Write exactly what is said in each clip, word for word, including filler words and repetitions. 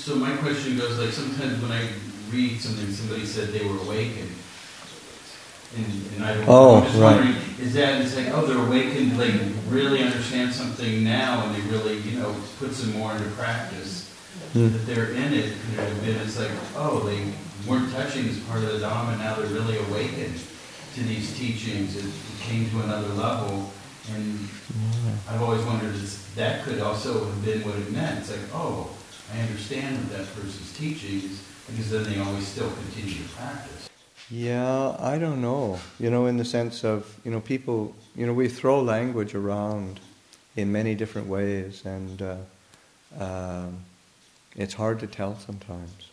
so my question goes, like, sometimes when I read something, somebody said they were awakened, and, and I don't oh, I'm just right. wondering, is that, it's like, oh, they're awakened, like, really understand something now, and they really, you know, put some more into practice, mm. that they're in it, could it have been, it's like, oh, they weren't touching as part of the Dhamma, and now they're really awakened to these teachings, it, it came to another level, and yeah. I've always wondered if that could also have been what it meant. It's like, oh, I understand what that person's teaching is, because then they always still continue to practice. Yeah, I don't know. You know, in the sense of, you know, people, you know, we throw language around in many different ways, and uh, um, it's hard to tell sometimes.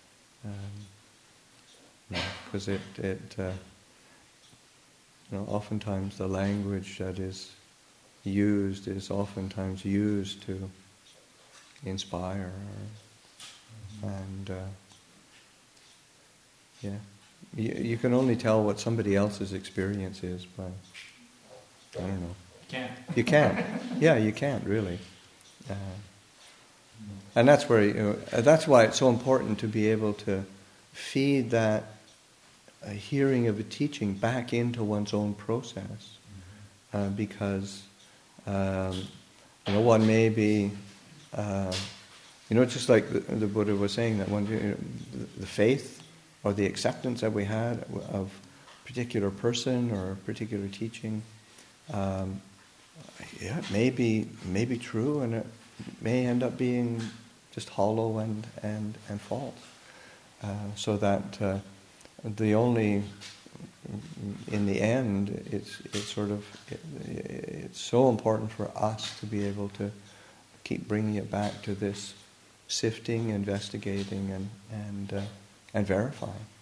Um, because it, it uh, you know, oftentimes the language that is used is oftentimes used to inspire, or, and uh, yeah, you, you can only tell what somebody else's experience is by, I don't know. You can't. You can't. Yeah, you can't really. Uh, and that's where you know, that's why it's so important to be able to feed that uh, hearing of a teaching back into one's own process, uh, because um, you know, one may be, uh, you know, just like the, the Buddha was saying, that one, you know, the, the faith or the acceptance that we had of a particular person or a particular teaching, um, yeah, it may be, may be true, and it may end up being just hollow and, and, and false. Uh, so that uh, the only, in the end, it's it's sort of it, it's so important for us to be able to keep bringing it back to this sifting, investigating, and and uh, and verifying.